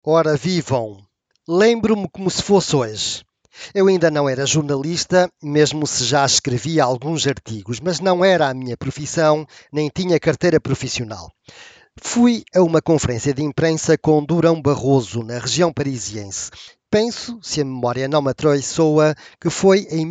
Ora vivam! Lembro-me como se fosse hoje. Eu ainda não era jornalista, mesmo se já escrevia alguns artigos, mas não era a minha profissão, nem tinha carteira profissional. Fui a uma conferência de imprensa com Durão Barroso, na região parisiense. Penso, se a memória não me atraiçoa, que foi em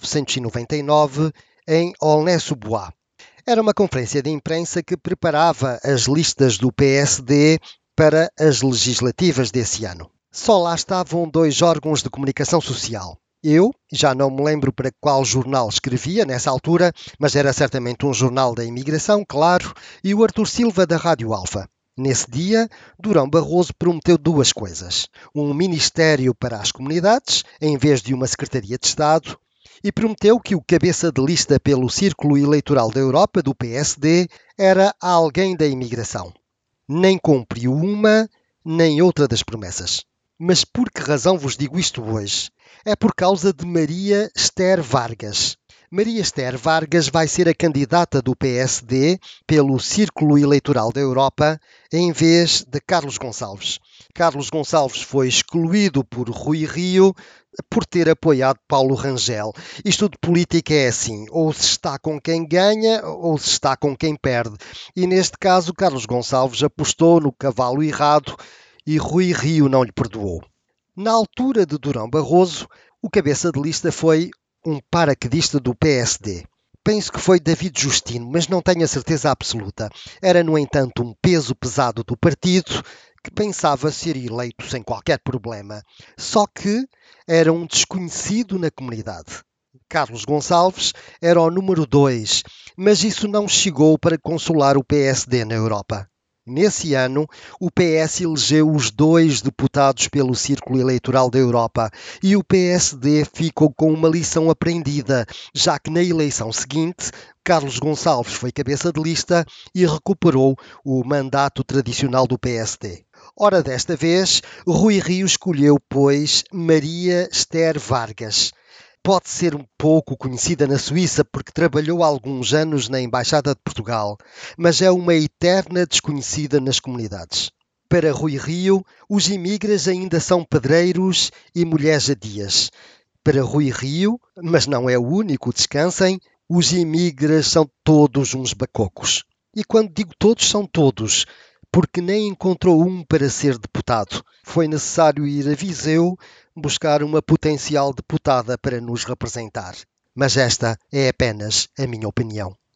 1999, em Aulnay-sous-Bois. Era uma conferência de imprensa que preparava as listas do PSD para as legislativas desse ano. Só lá estavam dois órgãos de comunicação social. Eu, já não me lembro para qual jornal escrevia nessa altura, mas era certamente um jornal da imigração, claro, e o Artur Silva da Rádio Alfa. Nesse dia, Durão Barroso prometeu duas coisas: um ministério para as comunidades, em vez de uma secretaria de Estado, e prometeu que o cabeça de lista pelo Círculo Eleitoral da Europa, do PSD, era alguém da imigração. Nem cumpriu uma, nem outra das promessas. Mas por que razão vos digo isto hoje? É por causa de Maria Esther Vargas. Maria Esther Vargas vai ser a candidata do PSD pelo Círculo Eleitoral da Europa em vez de Carlos Gonçalves. Carlos Gonçalves foi excluído por Rui Rio por ter apoiado Paulo Rangel. Isto de política é assim, ou se está com quem ganha ou se está com quem perde. E neste caso, Carlos Gonçalves apostou no cavalo errado e Rui Rio não lhe perdoou. Na altura de Durão Barroso, o cabeça de lista foi um paraquedista do PSD. Penso que foi David Justino, mas não tenho a certeza absoluta. Era, no entanto, um peso pesado do partido que pensava ser eleito sem qualquer problema. Só que era um desconhecido na comunidade. Carlos Gonçalves era o número 2, mas isso não chegou para consolar o PSD na Europa. Nesse ano, o PS elegeu os dois deputados pelo Círculo Eleitoral da Europa e o PSD ficou com uma lição aprendida, já que na eleição seguinte, Carlos Gonçalves foi cabeça de lista e recuperou o mandato tradicional do PSD. Ora, desta vez, Rui Rio escolheu, pois, Maria Esther Vargas. Pode ser um pouco conhecida na Suíça porque trabalhou há alguns anos na Embaixada de Portugal, mas é uma eterna desconhecida nas comunidades. Para Rui Rio, os imigras ainda são pedreiros e mulheres adias. Para Rui Rio, mas não é o único, descansem, os imigras são todos uns bacocos. E quando digo todos, são todos, porque nem encontrou um para ser deputado. Foi necessário ir a Viseu buscar uma potencial deputada para nos representar. Mas esta é apenas a minha opinião.